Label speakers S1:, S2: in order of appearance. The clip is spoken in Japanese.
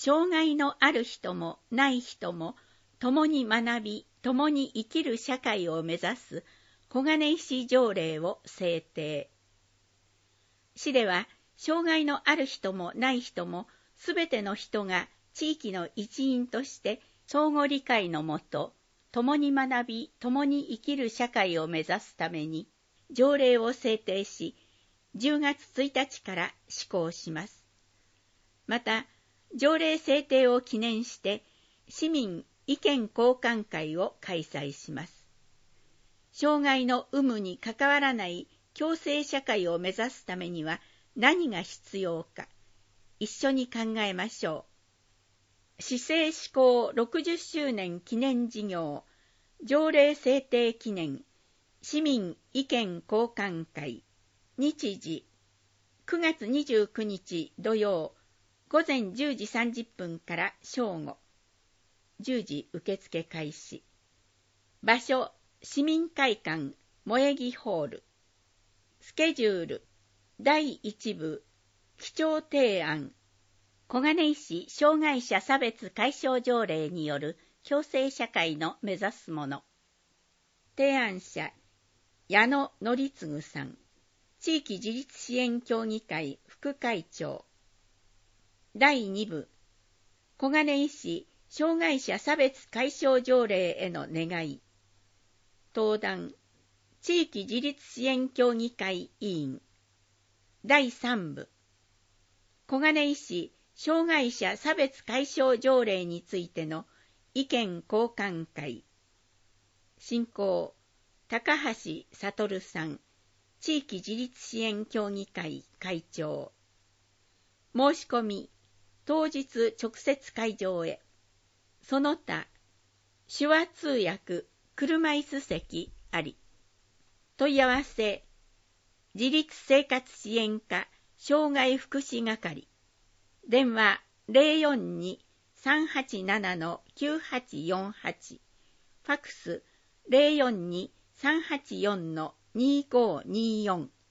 S1: 障害のある人もない人も共に学び、共に生きる社会を目指す小金井市条例を制定。市では、障害のある人もない人も、すべての人が地域の一員として相互理解のもと、共に学び、共に生きる社会を目指すために、条例を制定し、10月1日から施行します。また、条例制定を記念して、市民意見交換会を開催します。障害の有無に関わらない共生社会を目指すためには何が必要か、一緒に考えましょう。市政施行60周年記念事業、条例制定記念、市民意見交換会、日時、9月29日土曜、午前10時30分から正午、10時受付開始。場所、市民会館、萌木ホール。スケジュール、第1部、基調提案。小金井市障害者差別解消条例による共生社会の目指すもの。提案者、矢野則次さん。地域自立支援協議会副会長。第2部、小金井市障害者差別解消条例への願い。登壇、地域自立支援協議会委員。第3部、小金井市障害者差別解消条例についての意見交換会。進行、高橋悟さん、地域自立支援協議会会長。申し込み、当日直接会場へ。その他、手話通訳、車椅子席あり。問い合わせ、自立生活支援課障害福祉係。電話 042-387-9848。ファクス 042-384-2524。